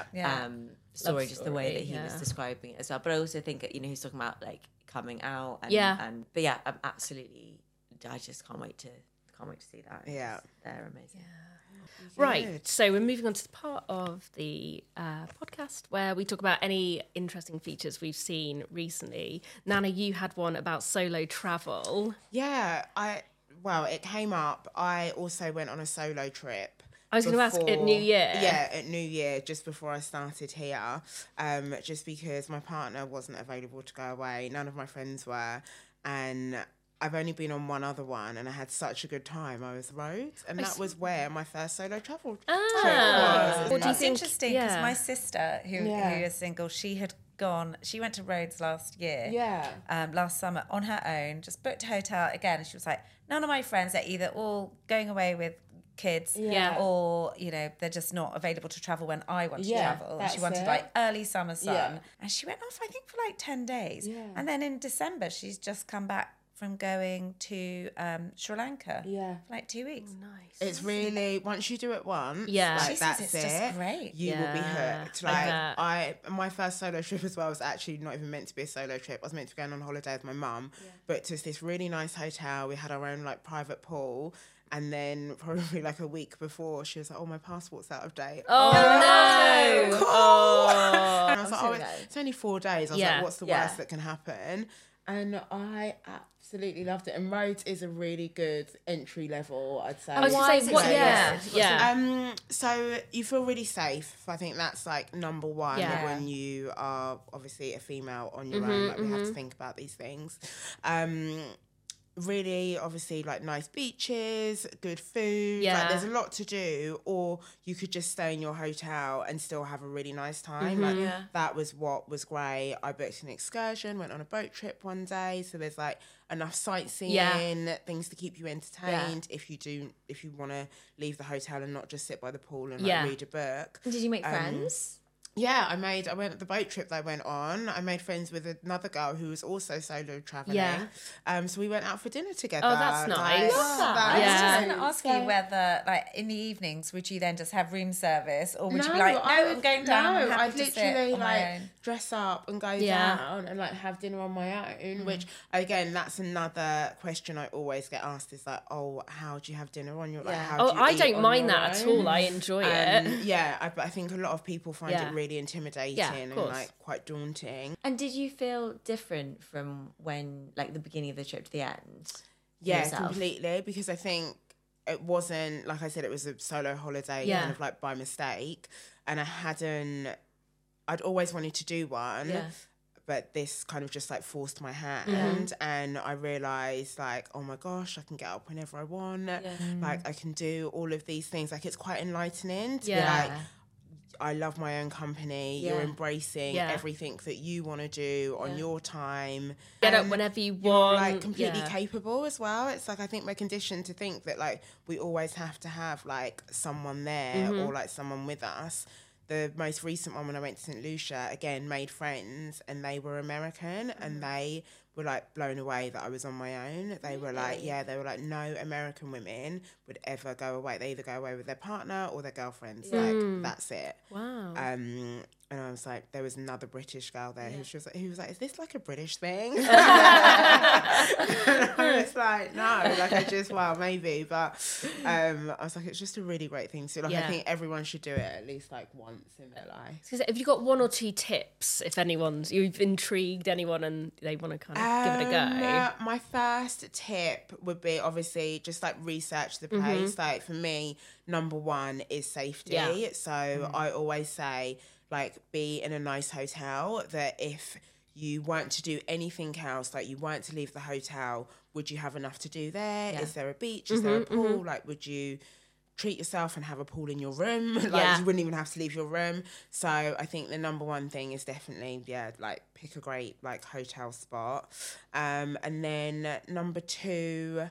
Speaker 6: story, just the way that he was describing it as well. But I also think, you know, he's talking about like coming out and but yeah, I'm absolutely, I just can't wait to see that.
Speaker 5: Yeah.
Speaker 6: They're amazing.
Speaker 3: Right, so we're moving on to the part of the podcast where we talk about any interesting features we've seen recently. Nana, you had one about solo travel.
Speaker 5: Yeah, well, it came up. I also went on a solo trip.
Speaker 3: I was going to ask, at New Year?
Speaker 5: Yeah, at New Year, just before I started here, just because my partner wasn't available to go away. None of my friends were. And I've only been on one other one, and I had such a good time. I was Rhodes, and that was where my first solo travel trip was.
Speaker 7: Well, that's interesting, because my sister, who is single, she went to Rhodes last year, last summer, on her own, just booked a hotel again. And she was like, none of my friends are either all going away with kids or, you know, they're just not available to travel when I want to travel. And she wanted like early summer sun. And she went off, I think, for like 10 days. And then in December, she's just come back from going to Sri Lanka for like 2 weeks.
Speaker 3: Oh, nice.
Speaker 5: It's really, once you do it once,
Speaker 7: like,
Speaker 5: that's
Speaker 7: it's
Speaker 5: it.
Speaker 7: just great.
Speaker 5: You will be hooked. Like my first solo trip as well was actually not even meant to be a solo trip. I was meant to be going on holiday with my mum, but it was this really nice hotel. We had our own like private pool. And then probably like a week before, she was like, oh, my passport's out of date.
Speaker 3: Oh, no.
Speaker 5: Oh. And I was like, it's only 4 days. I was like, what's the worst that can happen? And I absolutely loved it. And Rhodes is a really good entry level, I'd say.
Speaker 3: I was going to say,
Speaker 5: So you feel really safe. I think that's like number one when you are obviously a female on your own. Like we have to think about these things. Really, obviously, like nice beaches, good food. Like, there's a lot to do. Or you could just stay in your hotel and still have a really nice time. That was what was great. I booked an excursion, went on a boat trip one day. So there's like enough sightseeing, things to keep you entertained. If you want to leave the hotel and not just sit by the pool and like, read a book.
Speaker 6: Did you make friends?
Speaker 5: Yeah, I went the boat trip that I went on. I made friends with another girl who was also solo traveling. Yeah. So we went out for dinner together.
Speaker 3: Oh, that's nice.
Speaker 7: Love that. I was just going to ask you whether, like, in the evenings, would you then just have room service, or would you be like, no, I'm going down.
Speaker 5: No, I'd literally like dress up and go down and like have dinner on my own. Which again, that's another question I always get asked: is like, oh, how do you have dinner on your? Like, how do you
Speaker 3: I
Speaker 5: eat
Speaker 3: don't
Speaker 5: on
Speaker 3: mind
Speaker 5: your
Speaker 3: that
Speaker 5: own?
Speaker 3: at all. I enjoy it.
Speaker 5: Yeah, but I think a lot of people find it really intimidating and like quite daunting.
Speaker 6: And did you feel different from when, like, the beginning of the trip to the end?
Speaker 5: Yeah, completely, because I think it wasn't, like I said, it was a solo holiday kind of like by mistake, and I'd always wanted to do one, but this kind of just like forced my hand, and I realised like, oh my gosh, I can get up whenever I want, like I can do all of these things, like it's quite enlightening to be like, I love my own company. You're embracing everything that you want to do on your time.
Speaker 3: Get up whenever you want.
Speaker 5: You're like completely capable as well. It's like, I think we're conditioned to think that like we always have to have like someone there or like someone with us. The most recent one, when I went to St. Lucia, again, made friends, and they were American, and they were like blown away that I was on my own. They were like, no American women would ever go away. They either go away with their partner or their girlfriends. Like, that's it.
Speaker 3: Wow.
Speaker 5: And I was like, there was another British girl there who was like, is this like a British thing? And I was like, no, like maybe. But I was like, it's just a really great thing to do. Like, I think everyone should do it at least like once in their life.
Speaker 3: Have you got 1 or 2 tips if you've intrigued anyone and they want to kind of give it a go?
Speaker 5: My first tip would be obviously just like research the place. Like for me, number 1 is safety. So I always say, like, be in a nice hotel, that if you weren't to do anything else, like you weren't to leave the hotel, would you have enough to do there? Is there a beach? Is there a pool? Like, would you treat yourself and have a pool in your room? Like, you wouldn't even have to leave your room. So I think the number 1 thing is definitely, like, pick a great, like, hotel spot. And then number 2,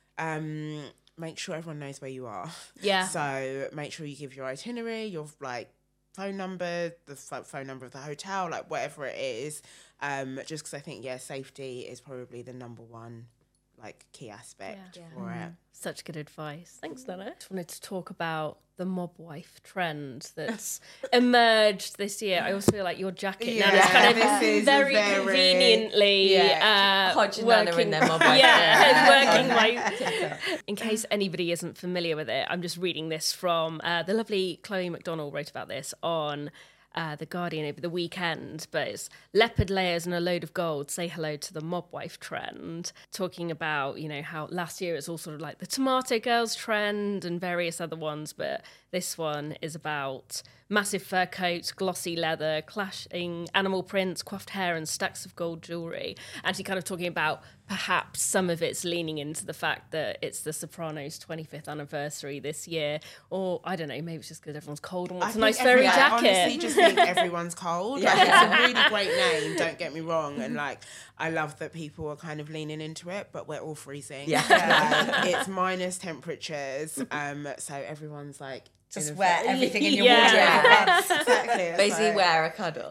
Speaker 5: make sure everyone knows where you are. Yeah. So make sure you give your itinerary, your, like, phone number, the phone number of the hotel, like whatever it is, just because I think safety is probably the number 1 like key aspect for it.
Speaker 3: Such good advice. Thanks, Nana. I just wanted to talk about the mob wife trend that's emerged this year. I also feel like your jacket, Nana's kind of very conveniently
Speaker 6: Hodge and Nana in their mob wife.
Speaker 3: Working like. In case anybody isn't familiar with it, I'm just reading this from the lovely Chloe McDonald wrote about this on The Guardian over the weekend, but it's leopard layers and a load of gold, say hello to the mob wife trend, talking about, how last year it's all sort of like the tomato girls trend and various other ones, but this one is about massive fur coats, glossy leather, clashing animal prints, coiffed hair and stacks of gold jewellery. Actually kind of talking about perhaps some of it's leaning into the fact that it's the Sopranos' 25th anniversary this year, or I don't know, maybe it's just because everyone's cold and wants a nice furry jacket.
Speaker 5: I honestly just think everyone's cold. Like, it's a really great name, don't get me wrong, and like I love that people are kind of leaning into it, but we're all freezing. It's minus temperatures, so everyone's like
Speaker 7: just wear everything in your wardrobe.
Speaker 5: Exactly.
Speaker 6: Basically wear a cuddle.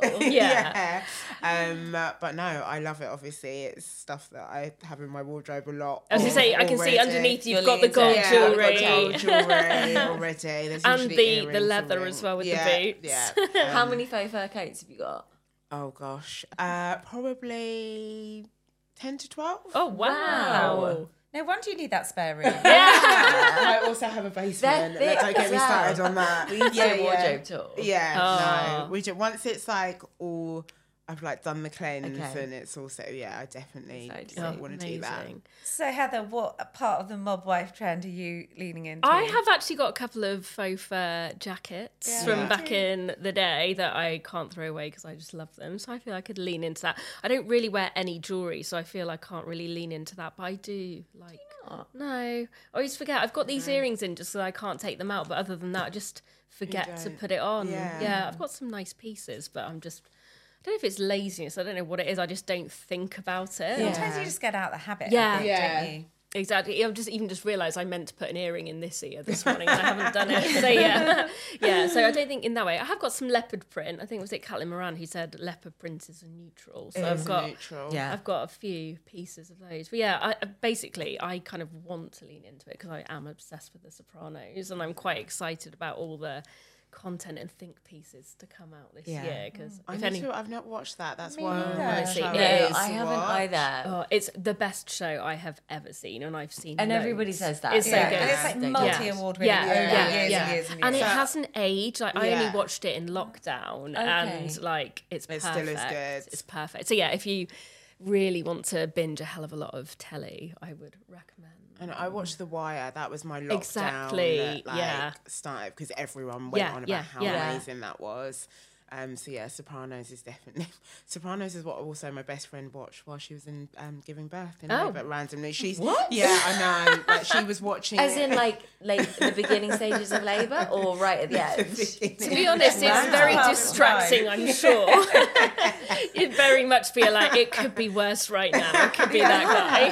Speaker 5: But no, I love it. Obviously, it's stuff that I have in my wardrobe a lot.
Speaker 3: As you say, I can see underneath you've got the gold jewellery.
Speaker 5: Gold jewellery already. There's
Speaker 3: and the leather as well with the boots.
Speaker 6: How many faux fur coats have you got?
Speaker 5: Oh gosh, probably 10 to 12.
Speaker 3: Oh wow.
Speaker 7: No wonder you need that spare room.
Speaker 5: I also have a basement. Don't get me started on that.
Speaker 6: We need a wardrobe tour.
Speaker 5: No. Once it's like all, I've like done the cleanse and it's also, I definitely want to do that.
Speaker 7: So Heather, what part of the mob wife trend are you leaning into?
Speaker 3: I have actually got a couple of faux fur jackets from back in the day that I can't throw away because I just love them. So I feel I could lean into that. I don't really wear any jewellery, so I feel I can't really lean into that, but I do like... No, I always forget. I've got these earrings in just so I can't take them out, but other than that, I just forget to put it on. Yeah, I've got some nice pieces, but I'm just... I don't know if it's laziness. I don't know what it is. I just don't think about it.
Speaker 7: Sometimes you just get out of the habit. Don't you?
Speaker 3: Exactly. I've just realised I meant to put an earring in this ear this morning and I haven't done it. So So I don't think in that way. I have got some leopard print. I think was it Caitlin Moran who said leopard print is a neutral. So I've got a few pieces of those. But I kind of want to lean into it because I am obsessed with the Sopranos and I'm quite excited about all the content and think pieces to come out this year because
Speaker 5: I've not watched that. That's why
Speaker 6: I haven't either.
Speaker 3: Oh, it's the best show I have ever seen, and I've seen.
Speaker 6: And everybody says that
Speaker 3: it's so good.
Speaker 7: And it's like multi-award winning. Years
Speaker 3: and it hasn't aged. Like I only watched it in lockdown, and like it's perfect.
Speaker 5: Still is good.
Speaker 3: It's perfect. So if you really want to binge a hell of a lot of telly, I would recommend.
Speaker 5: And I watched The Wire. That was my lockdown.
Speaker 3: Exactly.
Speaker 5: Started because everyone went on about how amazing that was. So yeah, Sopranos is definitely Sopranos is what also my best friend watched while she was in giving birth in labour randomly. She's yeah, I know. Like she was watching
Speaker 6: as in like the beginning stages of labour or right at the end.
Speaker 3: To be honest, it's very distracting. I'm sure you'd very much feel like it could be worse right now. It could be that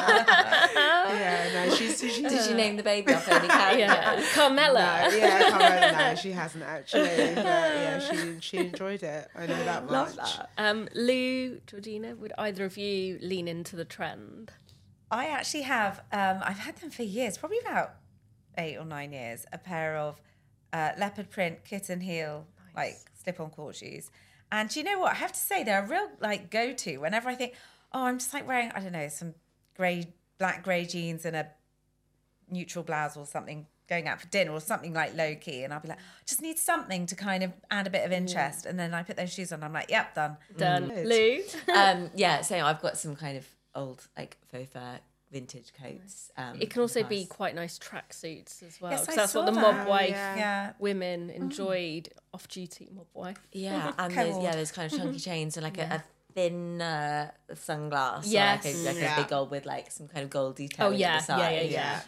Speaker 3: guy.
Speaker 5: Yeah, no, she's
Speaker 6: Did you name the baby after any character?
Speaker 3: Yeah, Carmela.
Speaker 5: No, yeah, Carmela. No, she hasn't actually. But yeah, she enjoyed it. I know that much.
Speaker 6: Love that.
Speaker 3: Lou, Georgina, would either of you lean into the trend?
Speaker 7: I actually have. I've had them for years, probably about 8 or 9 years. A pair of leopard print kitten heel, like slip-on court shoes. And do you know what? I have to say they're a real like go-to whenever I think, oh, I'm just like wearing, I don't know, some black grey jeans and a neutral blouse or something, going out for dinner or something like low key, and I'll be like, just need something to kind of add a bit of interest, and then I put those shoes on. I'm like, yep, done.
Speaker 3: Lou.
Speaker 6: Yeah, so I've got some kind of old like faux fur vintage coats.
Speaker 3: It can also be quite nice tracksuits as well.
Speaker 7: Yes,
Speaker 3: because
Speaker 7: I
Speaker 3: that's what
Speaker 7: saw
Speaker 3: the
Speaker 7: that.
Speaker 3: mob wife women enjoyed. Off-duty mob wife.
Speaker 6: Yeah, and there's kind of chunky chains and like a thin sunglass.
Speaker 3: Yes.
Speaker 6: Or like a big old with like some kind of gold detail on the side.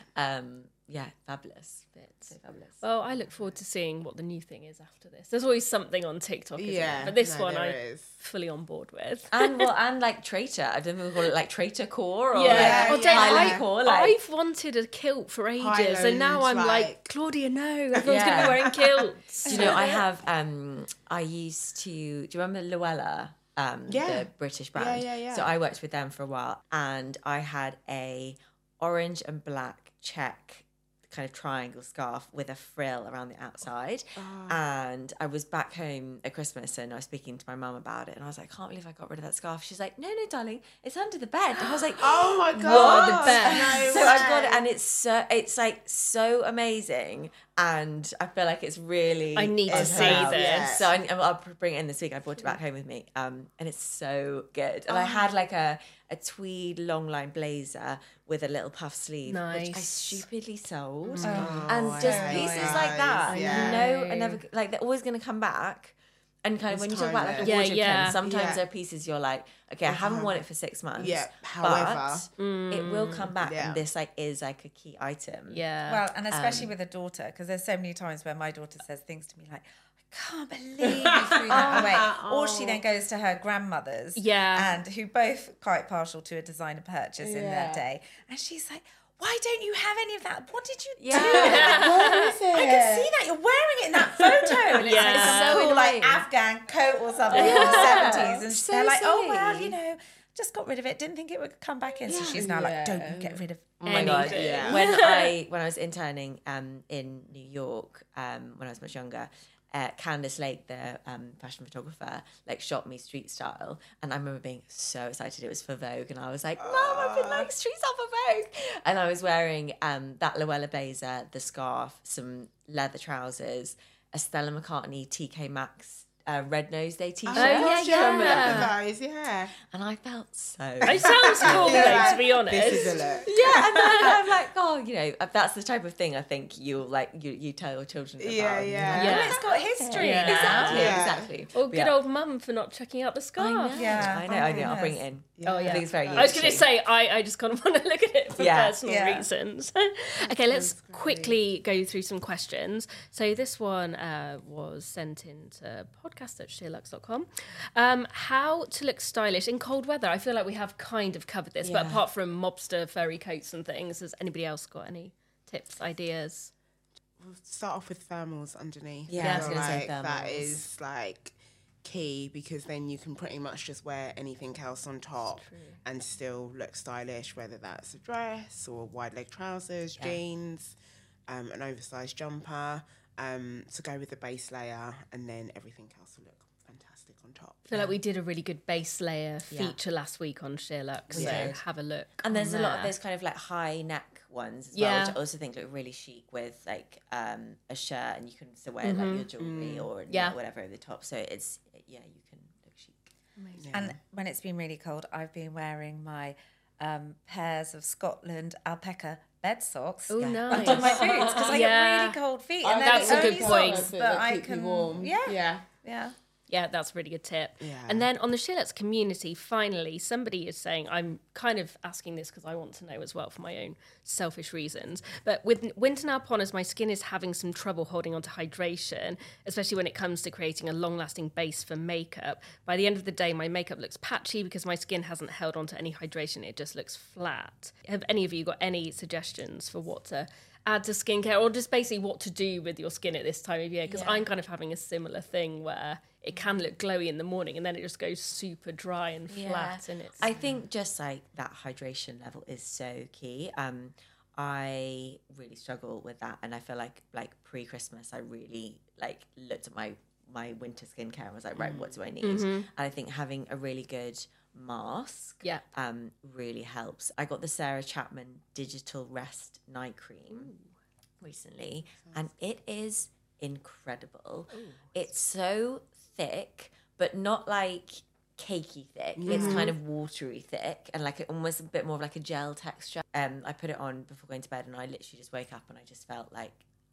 Speaker 6: Yeah, fabulous. So fabulous.
Speaker 3: Well, I look forward to seeing what the new thing is after this. There's always something on TikTok, isn't there? But this one I'm fully on board with.
Speaker 6: And like traitor. I don't know if we call it like traitor core or
Speaker 3: Highland
Speaker 6: core.
Speaker 3: I've wanted a kilt for ages, Highland, and now I'm like Claudia, no, everyone's going to be wearing kilts.
Speaker 6: Do you know, I have, I used to, do you remember Luella? The British brand.
Speaker 5: Yeah.
Speaker 6: So I worked with them for a while, and I had a orange and black check kind of triangle scarf with a frill around the outside. And I was back home at Christmas and I was speaking to my mum about it, and I was like, I can't believe I got rid of that scarf. She's like, no darling, it's under the bed. And I was like,
Speaker 5: oh my god,
Speaker 3: the best.
Speaker 6: So I've got it, and it's like so amazing, and I feel like it's really
Speaker 3: I need to see this.
Speaker 6: So I'll bring it in this week. I brought it back home with me, and it's so good. And I had like a tweed long line blazer with a little puff sleeve, which I stupidly sold, and just pieces like that. You know, and never like they're always going to come back. And kind of when you talk about like a wardrobe trend, sometimes there are pieces you're like, okay, I haven't worn it for 6 months.
Speaker 5: Yeah, however,
Speaker 6: but it will come back, and this like is like a key item.
Speaker 3: Yeah.
Speaker 7: Well, and especially with a daughter, because there's so many times where my daughter says things to me like, I can't believe you threw that away. Or she then goes to her grandmother's, and who both quite partial to a designer purchase in that day, and she's like, why don't you have any of that? What did you do?
Speaker 5: What is it?
Speaker 7: I can see that you're wearing it in that photo. And it's like some cool like Afghan coat or something in the 70s. And they're like, oh, well, you know, just got rid of it. Didn't think it would come back in. So she's now like, don't you get rid of
Speaker 6: Oh my God.
Speaker 5: Yeah.
Speaker 6: When I was interning in New York, when I was much younger, Candice Lake, the fashion photographer, like shot me street style, and I remember being so excited. It was for Vogue, and I was like, "Mom, I've been like street style for Vogue," and I was wearing that Luella blazer, the scarf, some leather trousers, a Stella McCartney TK Maxx Red Nose Day t-shirt.
Speaker 5: Yeah.
Speaker 6: And I felt so.
Speaker 3: It sounds cool though, to be honest.
Speaker 5: This is a look.
Speaker 6: Yeah, and then I'm like, oh, you know, that's the type of thing I think you'll like you tell your children about.
Speaker 7: And it's got history.
Speaker 6: Exactly.
Speaker 3: Or good old mum for not checking out the scarf.
Speaker 6: I know. I'll bring it in.
Speaker 3: Oh yeah,
Speaker 6: I think it's very.
Speaker 3: I was going to say I just kind of want to look at it for personal reasons. Okay, let's quickly go through some questions. So this one was sent in to podcast@sheerluxe.com. How to look stylish in cold weather? I feel like we have kind of covered this, but apart from mobster furry coats and things, has anybody else got any tips, ideas?
Speaker 5: We'll start off with thermals underneath.
Speaker 6: Yeah, I was going to say thermals.
Speaker 5: That is like key, because then you can pretty much just wear anything else on top and still look stylish, whether that's a dress or wide leg trousers, jeans, an oversized jumper, to go with the base layer, and then everything else will look fantastic on top.
Speaker 3: I feel like we did a really good base layer feature last week on Sheerluxe, so have a look.
Speaker 6: And there's a lot of those kind of like high neck ones as well, which I also think look really chic with like a shirt, and you can still wear like your jewellery or whatever over the top. So it's you can look chic.
Speaker 3: Amazing.
Speaker 7: And when it's been really cold, I've been wearing my pairs of Scotland alpaca bed socks
Speaker 3: nice.
Speaker 7: under my boots, because I get really cold feet, and
Speaker 3: that's a good point.
Speaker 7: Socks, but I can
Speaker 5: warm.
Speaker 7: Yeah.
Speaker 3: Yeah, that's a really good tip.
Speaker 5: Yeah.
Speaker 3: And then on the SheerLuxe community, finally, somebody is saying, I'm kind of asking this because I want to know as well for my own selfish reasons, but with winter now upon us, my skin is having some trouble holding on to hydration, especially when it comes to creating a long-lasting base for makeup. By the end of the day, my makeup looks patchy because my skin hasn't held on to any hydration. It just looks flat. Have any of you got any suggestions for what to add to skincare, or just basically what to do with your skin at this time of year? Because I'm kind of having a similar thing where it can look glowy in the morning and then it just goes super dry and flat. And it's...
Speaker 6: I think just like that hydration level is so key. I really struggle with that, and I feel like pre-Christmas I really like looked at my winter skincare and was like, right, what do I need? And I think having a really good mask really helps. I got the Sarah Chapman Digital Rest Night Cream recently, and it is incredible. It's so thick, but not like cakey thick. It's kind of watery thick and like almost a bit more of like a gel texture. I put it on before going to bed, and I literally just woke up and I just felt like,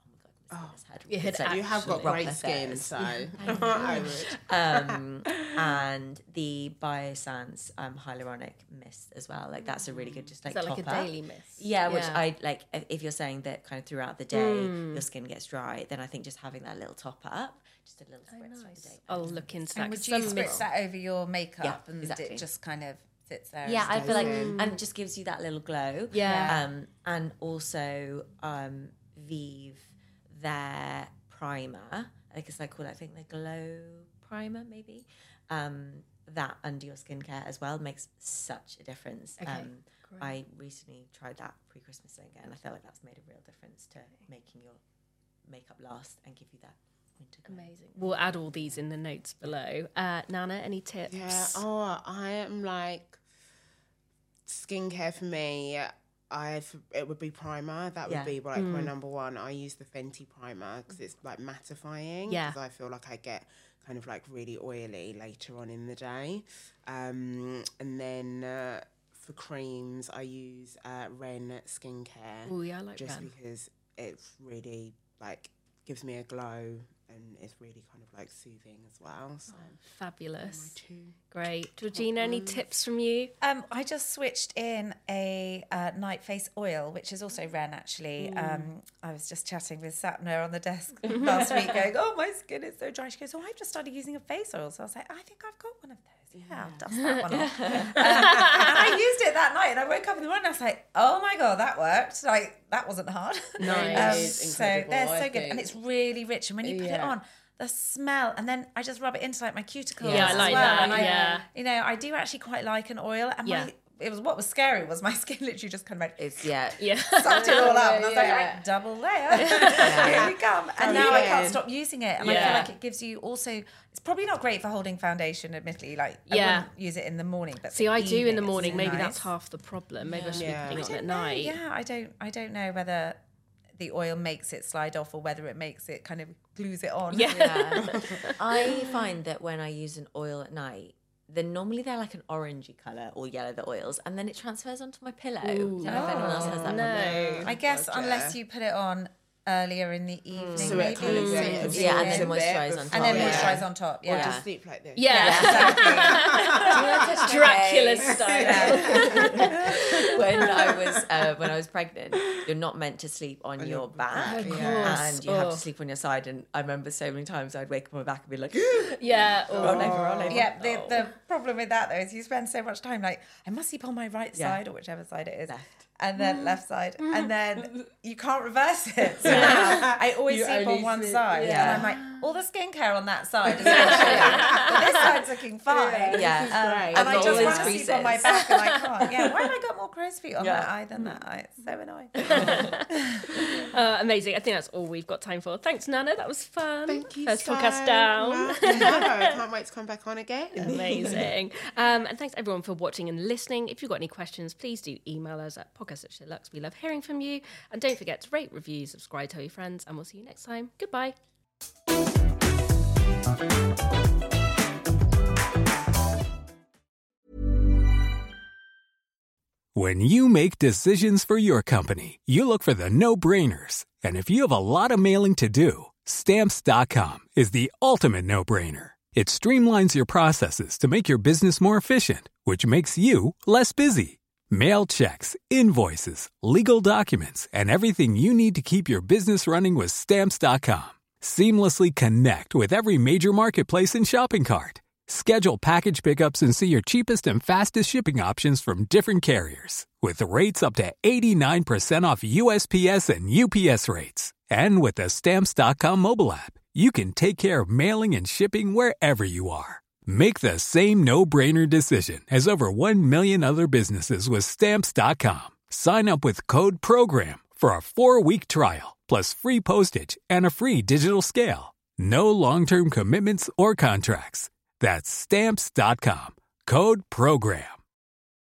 Speaker 5: you have got great skin, so
Speaker 6: I would. And the Biossance hyaluronic mist as well. Like that's a really good just like
Speaker 3: top
Speaker 6: like a
Speaker 3: up. Daily mist.
Speaker 6: Yeah, which I like. If you're saying that kind of throughout the day your skin gets dry, then I think just having that little top up, just a little spritz throughout the day.
Speaker 3: I'll look into that.
Speaker 7: And would you spritz that over your makeup and
Speaker 6: exactly.
Speaker 7: it just kind of sits there?
Speaker 6: Yeah, I feel like, and it just gives you that little glow.
Speaker 3: Yeah.
Speaker 6: And also Vive, their primer, I guess I call it, I think the glow primer maybe, that under your skincare as well makes such a difference. I recently tried that pre-Christmas thing and I feel like that's made a real difference to making your makeup last and give you that winter glow.
Speaker 3: Amazing. We'll add all these in the notes below. Nana, any tips?
Speaker 5: Yeah, I am like, skincare for me, it would be primer. That would be like my number one. I use the Fenty primer because it's like mattifying.
Speaker 3: Yeah.
Speaker 5: Because I feel like I get kind of like really oily later on in the day. And then for creams, I use Ren Skincare.
Speaker 3: Oh yeah, I like
Speaker 5: just
Speaker 3: Ren.
Speaker 5: because it's really like gives me a glow and it's really kind of like soothing as well. So
Speaker 3: fabulous. Great. Georgina, any tips from you?
Speaker 7: I just switched in a night face oil, which is also Ren actually. I was just chatting with Sapna on the desk last week going, oh, my skin is so dry. She goes, oh, I've just started using a face oil. So I was like, I think I've got one of those. Yeah, I'll dust that one off. And I used it that night and I woke up in the morning and I was like, oh my God, that worked. Like, that wasn't hard.
Speaker 3: Nice.
Speaker 7: So they're so good. And it's really rich. And when you put it on, the smell, and then I just rub it into like my cuticles.
Speaker 3: Yeah, I like
Speaker 7: that.
Speaker 3: And
Speaker 7: you know, I do actually quite like an oil. And what was scary was my skin literally just kind of like, sucked it all up. And I was like, right, double layer. Here we come. And now I can't stop using it. And I feel like it gives you also, it's probably not great for holding foundation, admittedly. Like, I wouldn't use it in the morning. But
Speaker 3: see, I do in the morning. Maybe
Speaker 7: nice.
Speaker 3: that's half the problem. Maybe I should be putting it on at night.
Speaker 7: Yeah, I don't know whether the oil makes it slide off or whether it makes it kind of glues it on.
Speaker 6: I find that when I use an oil at night, then normally they're like an orangey colour or yellow, the oils, and then it transfers onto my pillow. I don't know if anyone else has that problem.
Speaker 7: I guess unless you put it on earlier in the evening,
Speaker 5: so
Speaker 7: maybe.
Speaker 5: It kind of
Speaker 6: and then moisturise on top.
Speaker 7: And then moisturise on top,
Speaker 5: Or just sleep like this.
Speaker 3: Dracula style.
Speaker 6: When I was pregnant, you're not meant to sleep on your back, and you have to sleep on your side. And I remember so many times I'd wake up on my back and be like, roll over.
Speaker 7: Yeah, the problem with that though is you spend so much time like, I must sleep on my right side or whichever side it is.
Speaker 6: Left.
Speaker 7: And then left side, and then you can't reverse it. So I always sleep on one side, and I'm like, all the skincare on that side is but this side's looking fine. And I just want to sleep on my back, and I can't. Yeah, why have I got more crow's feet on that eye than that eye? It's so annoying.
Speaker 3: Amazing. I think that's all we've got time for. Thanks, Nana. That was fun.
Speaker 5: Thank you.
Speaker 3: First podcast down.
Speaker 5: I can't wait to come back on again.
Speaker 3: Amazing. And thanks everyone for watching and listening. If you've got any questions, please do email us at podcast@SheerLuxe. We love hearing from you. And don't forget to rate, review, subscribe, tell your friends, and we'll see you next time. Goodbye.
Speaker 11: When you make decisions for your company, you look for the no-brainers. And if you have a lot of mailing to do, Stamps.com is the ultimate no-brainer. It streamlines your processes to make your business more efficient, which makes you less busy. Mail checks, invoices, legal documents, and everything you need to keep your business running with Stamps.com. Seamlessly connect with every major marketplace and shopping cart. Schedule package pickups and see your cheapest and fastest shipping options from different carriers, with rates up to 89% off USPS and UPS rates. And with the Stamps.com mobile app, you can take care of mailing and shipping wherever you are. Make the same no-brainer decision as over 1 million other businesses with Stamps.com. Sign up with code PROGRAM for a 4-week trial, plus free postage and a free digital scale. No long-term commitments or contracts. That's Stamps.com. Code PROGRAM.